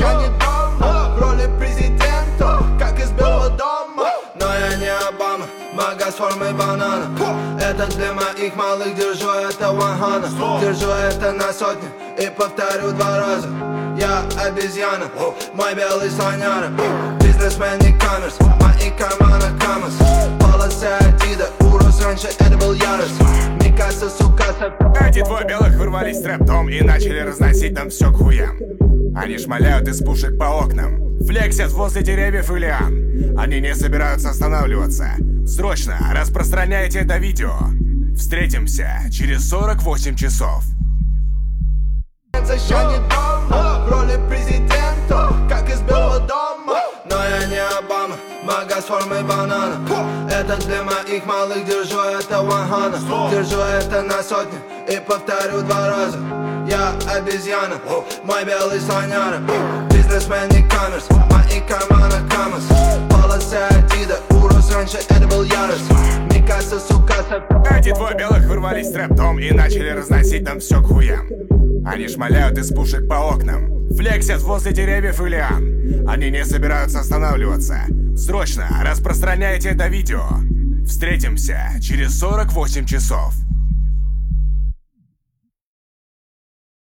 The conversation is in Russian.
я не дома, в роли президента, как из Белого дома. Но я не Обама, мага с формой банана. Это для моих малых, держу это ванхана. Держу это на сотни и повторю 2 раза. Я обезьяна, мой белый слоняра. Бизнесмен не камерс, мои карманы камас. Полосы Адида, урос, раньше это был ярость. Микаса, сука, Эти двое белых вырвались с рэп-том и начали разносить там все к хуям. Они шмаляют из пушек по окнам, флексят возле деревьев и лиан. Они не собираются останавливаться. Срочно распространяйте это видео. Встретимся через 48 часов. я не дома, в роли президента, как из Белого дома. Но я не Обама, мага с формой банана. Это для моих малых, держу это ванхана. Держу это на сотни и повторю 2 раза. Я обезьяна, мой белый слоняра. Бизнесмен не камерс, мои карманы камас. Полосы Адида, урос, раньше это был ярость. Микаса, сука, Эти двое белых вырвались с рэп-том и начали разносить там все к хуям. Они шмаляют из пушек по окнам, флексят возле деревьев и лиан. Они не собираются останавливаться. Срочно распространяйте это видео. Встретимся через 48 часов.